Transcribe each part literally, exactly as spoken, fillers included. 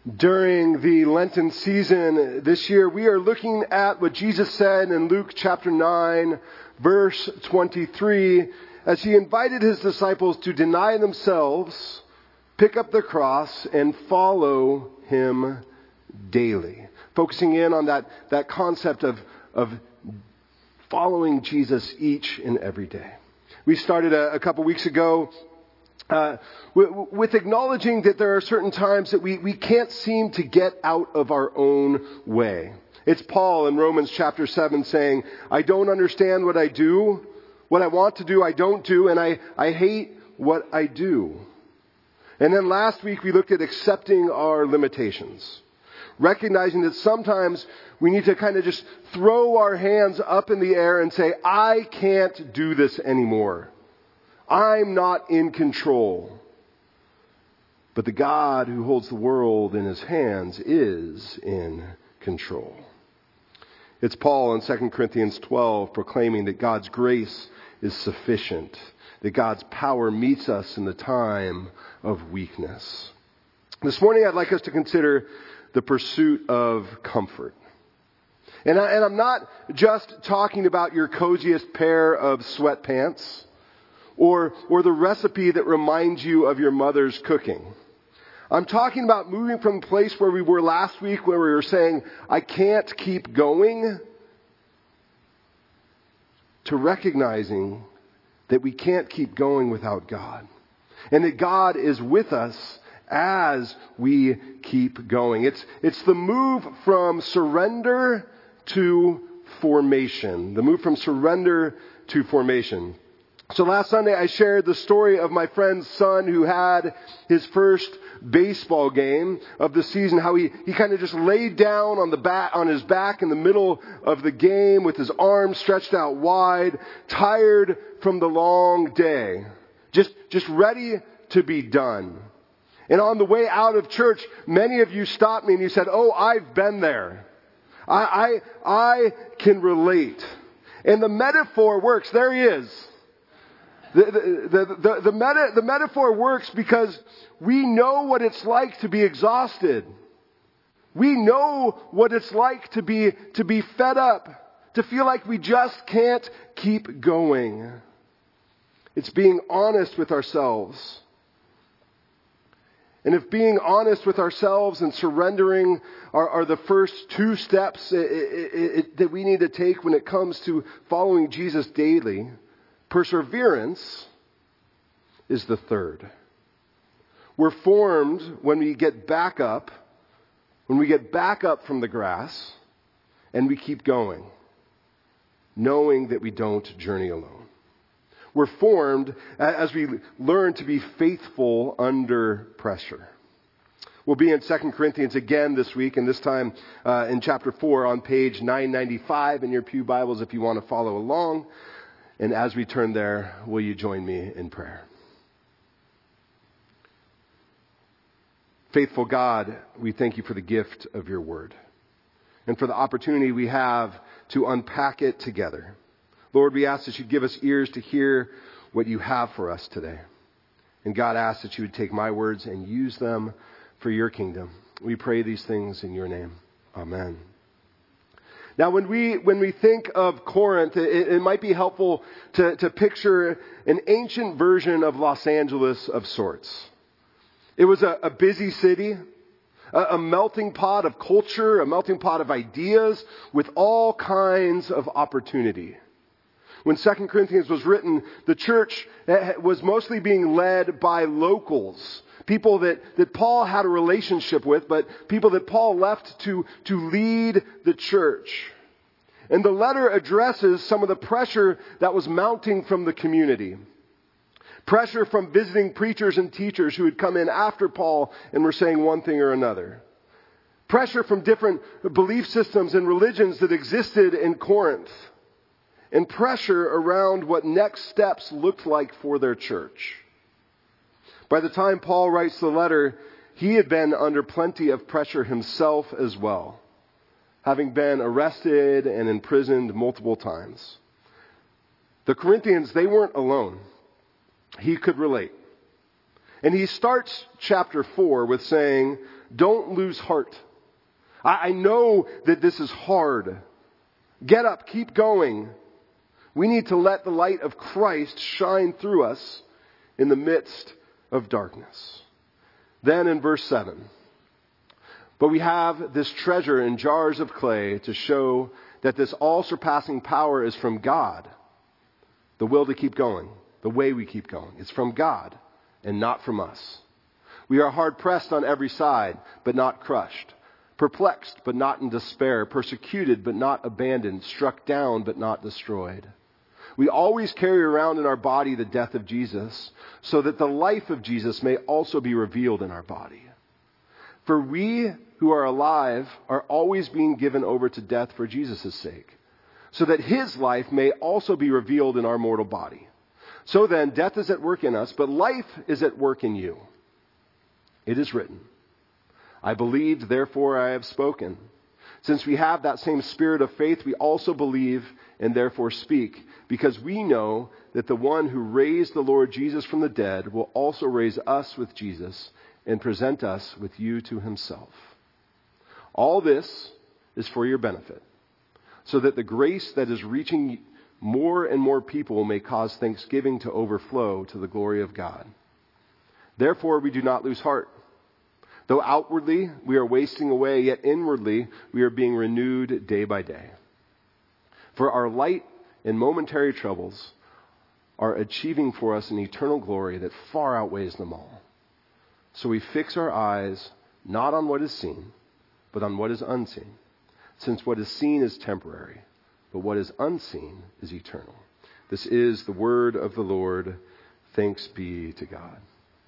During the Lenten season this year, we are looking at what Jesus said in Luke chapter nine, verse twenty-three, as he invited his disciples to deny themselves, pick up their cross, and follow him daily. Focusing in on that, that concept of, of following Jesus each and every day. We started a, a couple weeks ago Uh, with, with acknowledging that there are certain times that we, we can't seem to get out of our own way. It's Paul in Romans chapter seven saying, I don't understand what I do. What I want to do, I don't do. And I, I hate what I do. And then last week we looked at accepting our limitations. Recognizing that sometimes we need to kind of just throw our hands up in the air and say, I can't do this anymore. I'm not in control. But the God who holds the world in his hands is in control. It's Paul in Second Corinthians twelve proclaiming that God's grace is sufficient, that God's power meets us in the time of weakness. This morning I'd like us to consider the pursuit of comfort. And, I, and I'm not just talking about your coziest pair of sweatpants, Or, or the recipe that reminds you of your mother's cooking. I'm talking about moving from the place where we were last week, where we were saying, I can't keep going, to recognizing that we can't keep going without God. And that God is with us as we keep going. It's, it's the move from surrender to formation. The move from surrender to formation. So last Sunday I shared the story of my friend's son who had his first baseball game of the season, how he, he kind of just laid down on the back, on his back in the middle of the game with his arms stretched out wide, tired from the long day, just, just ready to be done. And on the way out of church, many of you stopped me and you said, oh, I've been there. I, I, I can relate. And the metaphor works. There he is. The, the, the, the, meta, the metaphor works because we know what it's like to be exhausted. We know what it's like to be, to be fed up, to feel like we just can't keep going. It's being honest with ourselves. And if being honest with ourselves and surrendering are, are the first two steps it, it, it, that we need to take when it comes to following Jesus daily, perseverance is the third. We're formed when we get back up, when we get back up from the grass, and we keep going, knowing that we don't journey alone. We're formed as we learn to be faithful under pressure. We'll be in Second Corinthians again this week, and this time uh, in chapter four on page nine ninety-five in your pew Bibles if you want to follow along. And as we turn there, will you join me in prayer? Faithful God, we thank you for the gift of your word and for the opportunity we have to unpack it together. Lord, we ask that you give us ears to hear what you have for us today. And God, asks that you would take my words and use them for your kingdom. We pray these things in your name. Amen. Now, when we when we think of Corinth, it, it might be helpful to, to picture an ancient version of Los Angeles of sorts. It was a, a busy city, a, a melting pot of culture, a melting pot of ideas with all kinds of opportunity. When Second Corinthians was written, the church was mostly being led by locals. People that, that Paul had a relationship with, but people that Paul left to, to lead the church. And the letter addresses some of the pressure that was mounting from the community. Pressure from visiting preachers and teachers who had come in after Paul and were saying one thing or another. Pressure from different belief systems and religions that existed in Corinth. And pressure around what next steps looked like for their church. By the time Paul writes the letter, he had been under plenty of pressure himself as well, having been arrested and imprisoned multiple times. The Corinthians, they weren't alone. He could relate. And he starts chapter four with saying, don't lose heart. I, I know that this is hard. Get up, keep going. We need to let the light of Christ shine through us in the midst of darkness. Then in verse seven, but we have this treasure in jars of clay to show that this all-surpassing power is from God. The will to keep going, the way we keep going, is from God and not from us. We are hard-pressed on every side, but not crushed. Perplexed, but not in despair. Persecuted, but not abandoned. Struck down, but not destroyed. We always carry around in our body the death of Jesus, so that the life of Jesus may also be revealed in our body. For we who are alive are always being given over to death for Jesus' sake, so that his life may also be revealed in our mortal body. So then, death is at work in us, but life is at work in you. It is written, I believed, therefore I have spoken. Since we have that same spirit of faith, we also believe and therefore speak, because we know that the one who raised the Lord Jesus from the dead will also raise us with Jesus and present us with you to himself. All this is for your benefit, so that the grace that is reaching more and more people may cause thanksgiving to overflow to the glory of God. Therefore, we do not lose heart. Though outwardly we are wasting away, yet inwardly we are being renewed day by day. For our light and momentary troubles are achieving for us an eternal glory that far outweighs them all. So we fix our eyes not on what is seen, but on what is unseen, since what is seen is temporary, but what is unseen is eternal. This is the word of the Lord. Thanks be to God.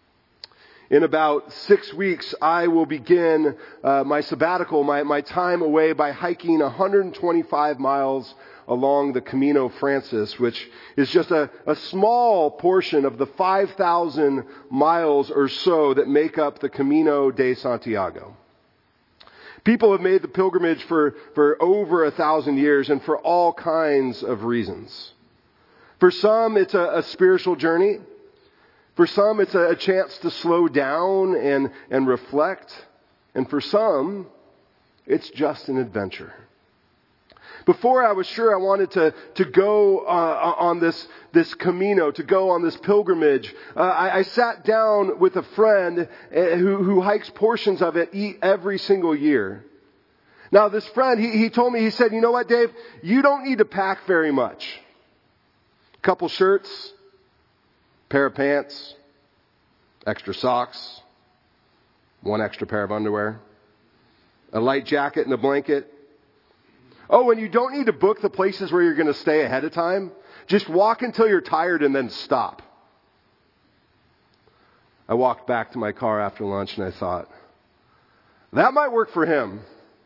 In about six weeks, I will begin uh, my sabbatical, my, my time away by hiking one hundred twenty-five miles along the Camino Frances, which is just a, a small portion of the five thousand miles or so that make up the Camino de Santiago. People have made the pilgrimage for, for over a thousand years and for all kinds of reasons. For some, it's a, a spiritual journey. For some, it's a chance to slow down and, and reflect. And for some, it's just an adventure. Before I was sure I wanted to, to go uh, on this, this Camino, to go on this pilgrimage, uh, I, I sat down with a friend who, who hikes portions of it every single year. Now, this friend, he, he told me, he said, you know what, Dave? You don't need to pack very much. A couple shirts, pair of pants, extra socks, one extra pair of underwear, a light jacket and a blanket. Oh, and you don't need to book the places where you're going to stay ahead of time. Just walk until you're tired and then stop. I walked back to my car after lunch and I thought, that might work for him.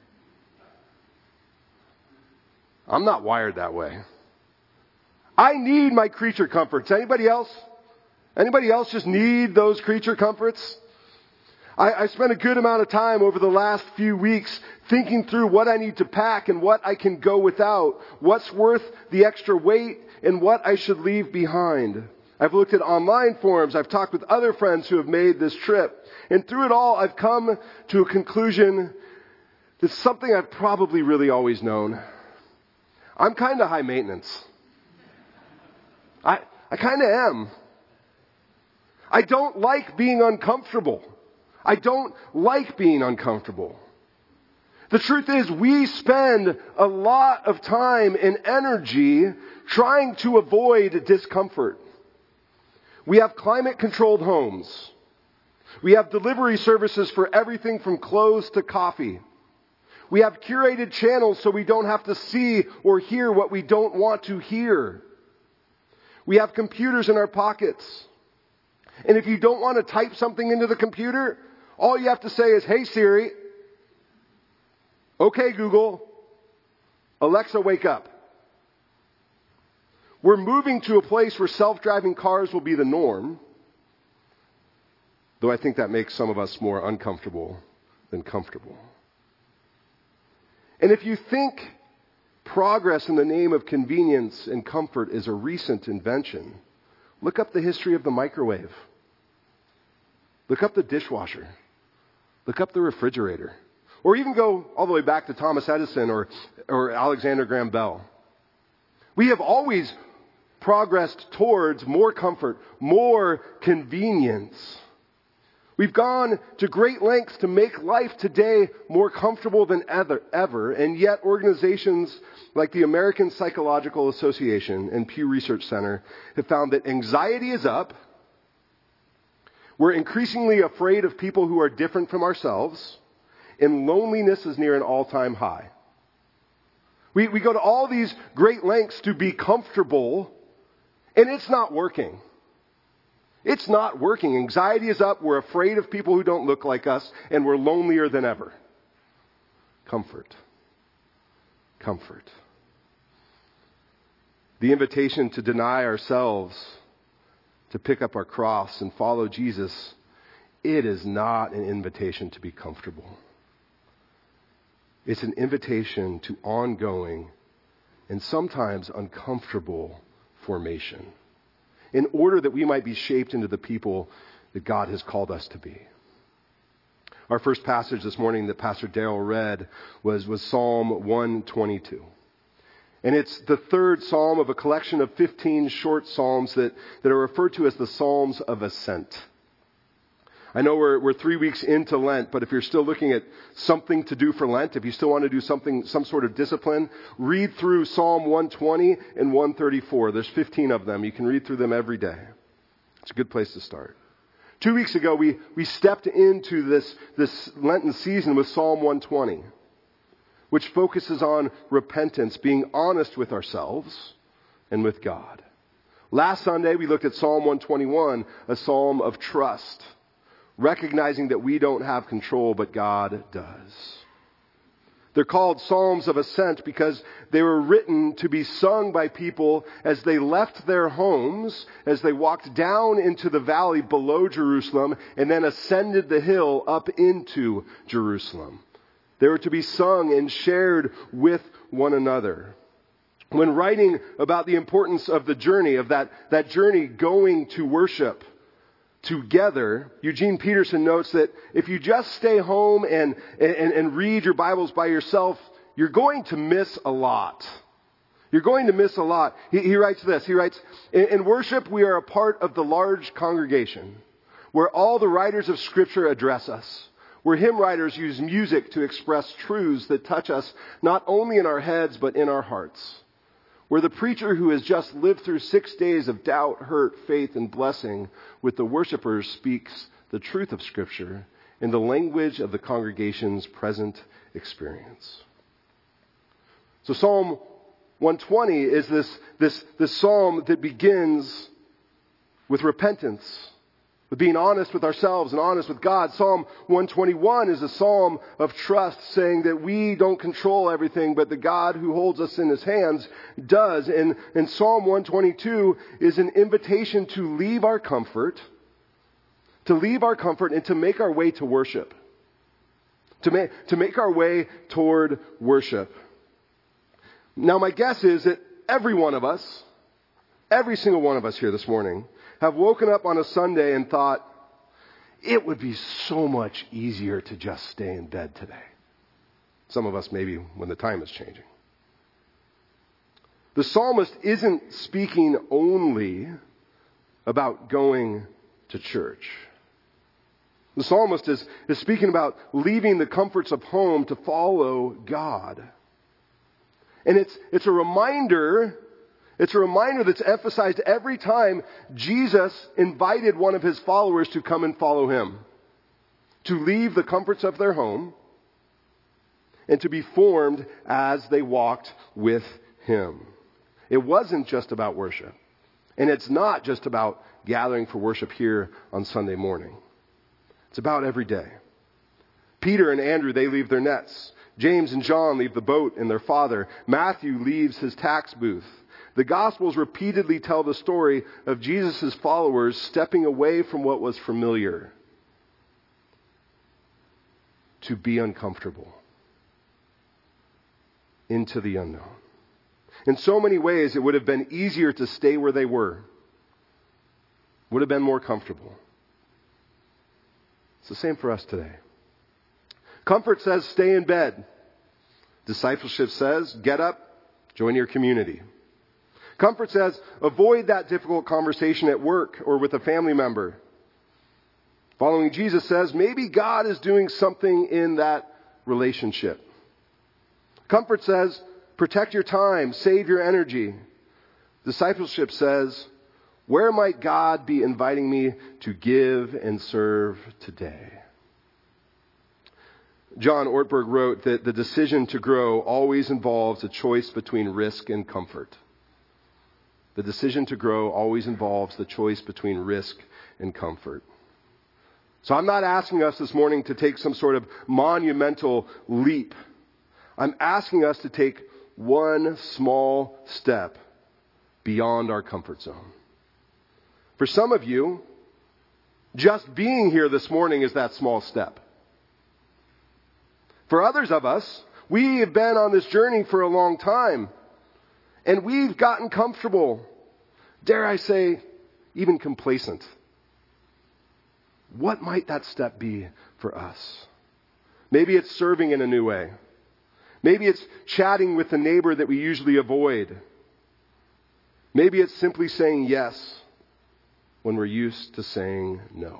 I'm not wired that way. I need my creature comforts. Anybody else? Anybody else just need those creature comforts? I, I spent a good amount of time over the last few weeks thinking through what I need to pack and what I can go without, what's worth the extra weight and what I should leave behind. I've looked at online forums. I've talked with other friends who have made this trip. And through it all, I've come to a conclusion that's something I've probably really always known. I'm kind of high maintenance. I, I kind of am. I don't like being uncomfortable. I don't like being uncomfortable. The truth is, we spend a lot of time and energy trying to avoid discomfort. We have climate-controlled homes. We have delivery services for everything from clothes to coffee. We have curated channels so we don't have to see or hear what we don't want to hear. We have computers in our pockets. And if you don't want to type something into the computer, all you have to say is, hey Siri, okay Google, Alexa wake up. We're moving to a place where self-driving cars will be the norm, though I think that makes some of us more uncomfortable than comfortable. And if you think progress in the name of convenience and comfort is a recent invention, look up the history of the microwave. Look up the dishwasher. Look up the refrigerator. Or even go all the way back to Thomas Edison or, or Alexander Graham Bell. We have always progressed towards more comfort, more convenience. We've gone to great lengths to make life today more comfortable than ever, ever, and yet organizations like the American Psychological Association and Pew Research Center have found that anxiety is up. We're increasingly afraid of people who are different from ourselves, and loneliness is near an all-time high. We, we go to all these great lengths to be comfortable, and it's not working. It's not working. Anxiety is up. We're afraid of people who don't look like us, and we're lonelier than ever. Comfort. Comfort. The invitation to deny ourselves, to pick up our cross and follow Jesus, it is not an invitation to be comfortable. It's an invitation to ongoing and sometimes uncomfortable formation, in order that we might be shaped into the people that God has called us to be. Our first passage this morning that Pastor Darrell read was, was Psalm one twenty-two. And it's the third psalm of a collection of fifteen short psalms that, that are referred to as the Psalms of Ascent. I know we're, we're three weeks into Lent, but if you're still looking at something to do for Lent, if you still want to do something, some sort of discipline, read through Psalm one twenty and one thirty-four. There's fifteen of them. You can read through them every day. It's a good place to start. Two weeks ago, we, we stepped into this, this Lenten season with Psalm one twenty, which focuses on repentance, being honest with ourselves and with God. Last Sunday, we looked at Psalm one twenty-one, a psalm of trust, recognizing that we don't have control, but God does. They're called Psalms of Ascent because they were written to be sung by people as they left their homes, as they walked down into the valley below Jerusalem, and then ascended the hill up into Jerusalem. They were to be sung and shared with one another. When writing about the importance of the journey, of that, that journey going to worship together, Eugene Peterson notes that if you just stay home and, and, and read your Bibles by yourself, you're going to miss a lot. You're going to miss a lot. He, he writes this, he writes, in, in worship we are a part of the large congregation where all the writers of Scripture address us, where hymn writers use music to express truths that touch us not only in our heads but in our hearts, where the preacher who has just lived through six days of doubt, hurt, faith, and blessing with the worshipers speaks the truth of Scripture in the language of the congregation's present experience. So Psalm one twenty is this, this, this psalm that begins with repentance, with being honest with ourselves and honest with God. Psalm one twenty-one is a psalm of trust, saying that we don't control everything, but the God who holds us in his hands does. And, and Psalm one twenty-two is an invitation to leave our comfort, to leave our comfort and to make our way to worship. To make, to make our way toward worship. Now my guess is that every one of us, every single one of us here this morning, have woken up on a Sunday and thought, it would be so much easier to just stay in bed today. Some of us maybe when the time is changing. The psalmist isn't speaking only about going to church. The psalmist is, is speaking about leaving the comforts of home to follow God. And it's, it's a reminder It's a reminder that's emphasized every time Jesus invited one of his followers to come and follow him, to leave the comforts of their home and to be formed as they walked with him. It wasn't just about worship, and it's not just about gathering for worship here on Sunday morning. It's about every day. Peter and Andrew, they leave their nets. James and John leave the boat and their father. Matthew leaves his tax booth. The Gospels repeatedly tell the story of Jesus' followers stepping away from what was familiar to be uncomfortable into the unknown. In so many ways, it would have been easier to stay where they were. Would have been more comfortable. It's the same for us today. Comfort says stay in bed. Discipleship says get up, join your community. Comfort says avoid that difficult conversation at work or with a family member. Following Jesus says maybe God is doing something in that relationship. Comfort says protect your time, save your energy. Discipleship says, where might God be inviting me to give and serve today? John Ortberg wrote that the decision to grow always involves a choice between risk and comfort. The decision to grow always involves the choice between risk and comfort. So I'm not asking us this morning to take some sort of monumental leap. I'm asking us to take one small step beyond our comfort zone. For some of you, just being here this morning is that small step. For others of us, we have been on this journey for a long time, and we've gotten comfortable, dare I say, even complacent. What might that step be for us? Maybe it's serving in a new way. Maybe it's chatting with the neighbor that we usually avoid. Maybe it's simply saying yes when we're used to saying no.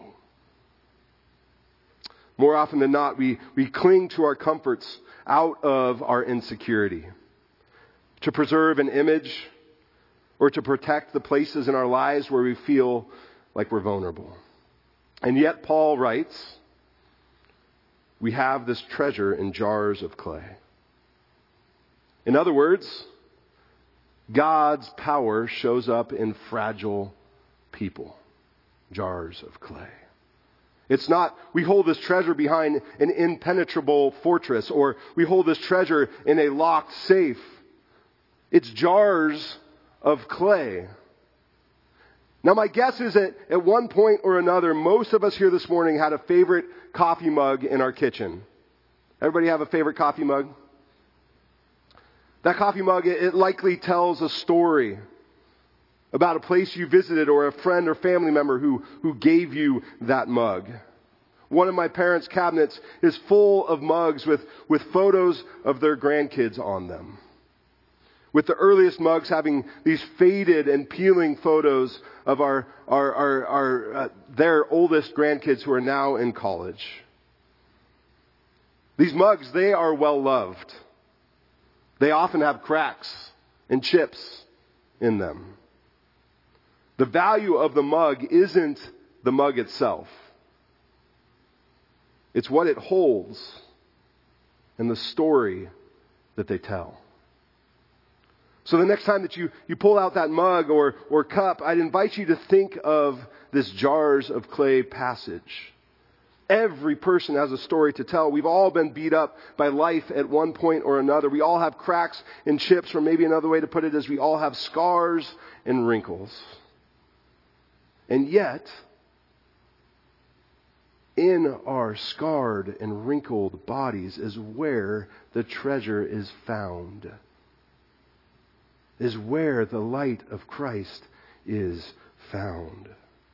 More often than not, we, we cling to our comforts out of our insecurity, to preserve an image or to protect the places in our lives where we feel like we're vulnerable. And yet Paul writes, we have this treasure in jars of clay. In other words, God's power shows up in fragile people, jars of clay. It's not, we hold this treasure behind an impenetrable fortress, or we hold this treasure in a locked safe. It's jars of clay. Now my guess is that at one point or another, most of us here this morning had a favorite coffee mug in our kitchen. Everybody have a favorite coffee mug? That coffee mug, it likely tells a story about a place you visited or a friend or family member who, who gave you that mug. One of my parents' cabinets is full of mugs with, with photos of their grandkids on them. With the earliest mugs having these faded and peeling photos of our, our, our, our uh, their oldest grandkids who are now in college. These mugs, they are well loved. They often have cracks and chips in them. The value of the mug isn't the mug itself. It's what it holds and the story that they tell. So the next time that you, you pull out that mug or, or cup, I'd invite you to think of this jars of clay passage. Every person has a story to tell. We've all been beat up by life at one point or another. We all have cracks and chips, or maybe another way to put it is we all have scars and wrinkles. And yet, in our scarred and wrinkled bodies is where the treasure is found. Is where the light of Christ is found.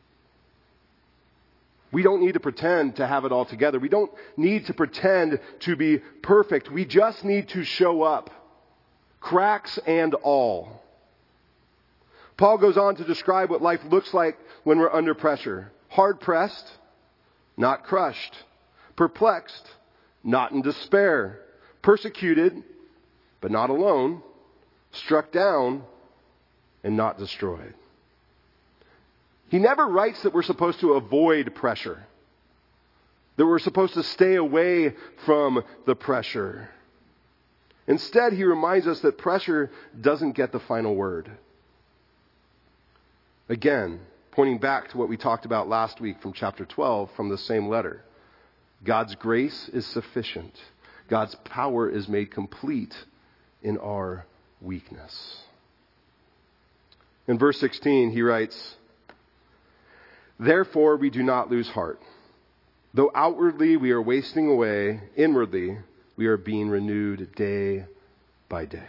We don't need to pretend to have it all together. We don't need to pretend to be perfect. We just need to show up. Cracks and all. Paul goes on to describe what life looks like when we're under pressure. Hard pressed, not crushed. Perplexed, not in despair. Persecuted, but not alone. Struck down, and not destroyed. He never writes that we're supposed to avoid pressure. That we're supposed to stay away from the pressure. Instead, he reminds us that pressure doesn't get the final word. Again, pointing back to what we talked about last week from chapter twelve from the same letter. God's grace is sufficient. God's power is made complete in our weakness. In verse sixteen, he writes, therefore we do not lose heart. Though outwardly we are wasting away, inwardly we are being renewed day by day.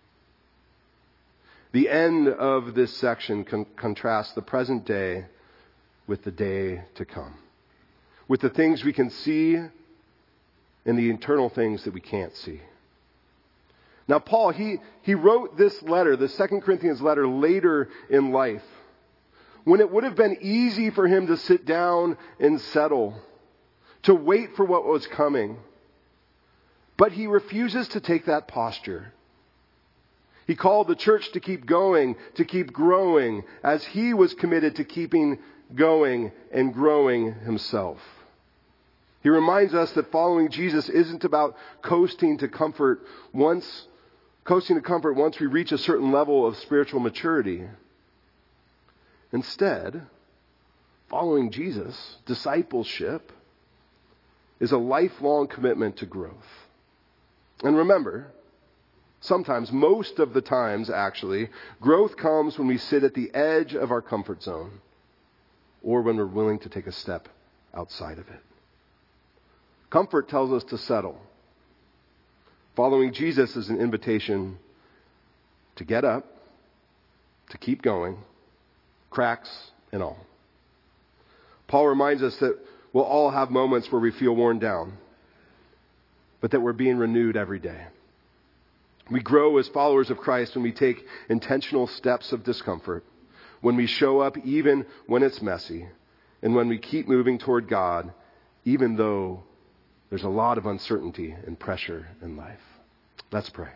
The end of this section con- contrasts the present day with the day to come. with the things we can see and the internal things that we can't see. Now, Paul, he, he wrote this letter, the Second Corinthians letter, later in life, when it would have been easy for him to sit down and settle, to wait for what was coming. But he refuses to take that posture. He called the church to keep going, to keep growing, as he was committed to keeping going and growing himself. He reminds us that following Jesus isn't about coasting to comfort once, coasting to comfort once we reach a certain level of spiritual maturity. Instead, following Jesus, discipleship, is a lifelong commitment to growth. And remember, sometimes, most of the times actually, growth comes when we sit at the edge of our comfort zone or when we're willing to take a step outside of it. Comfort tells us to settle. Following Jesus is an invitation to get up, to keep going, cracks and all. Paul reminds us that we'll all have moments where we feel worn down, but that we're being renewed every day. We grow as followers of Christ when we take intentional steps of discomfort, when we show up even when it's messy, and when we keep moving toward God, even though there's a lot of uncertainty and pressure in life. Let's pray.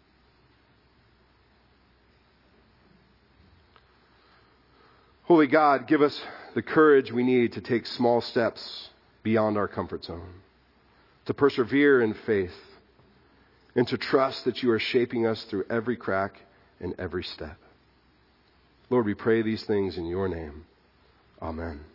Holy God, give us the courage we need to take small steps beyond our comfort zone, to persevere in faith, and to trust that you are shaping us through every crack and every step. Lord, we pray these things in your name. Amen.